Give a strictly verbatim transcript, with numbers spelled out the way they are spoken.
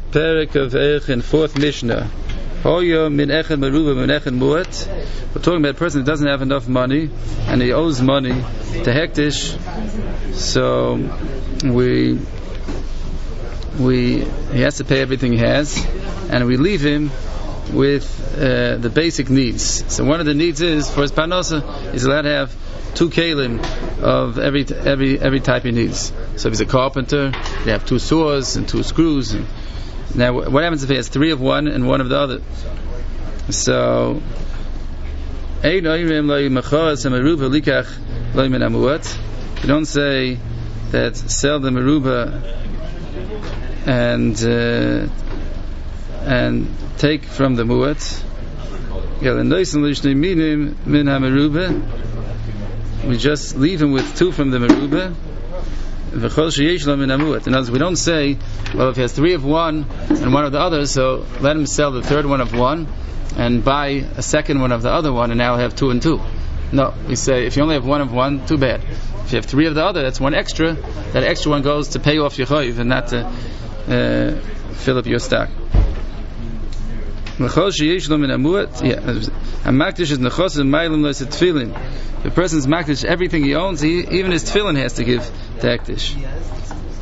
Perek of Eichin, fourth Mishnah. Hoyo min Eichin Meruba min Eichin Muat. We're talking about a person who doesn't have enough money and he owes money to Hektish. So we we he has to pay everything he has, and we leave him with uh, the basic needs. So one of the needs is for his parnasa, he's allowed to have two kalim of every every every type he needs. So if he's a carpenter, they have two saws and two screws. And now, what happens if he has three of one and one of the other? So, you don't say that sell the meruba and uh, and take from the muat. We just leave him with two from the meruba. In other words, we don't say, well, if he has three of one and one of the other, so let him sell the third one of one and buy a second one of the other one, and now he'll have two and two. No, we say if you only have one of one, too bad. If you have three of the other, that's one extra. That extra one goes to pay off your chayiv and not to uh, fill up your stock. Yeah, a makdish is nechos and mailim lois tefillin. The person's makdish everything he owns, he, even his tefillin has to give to hektish.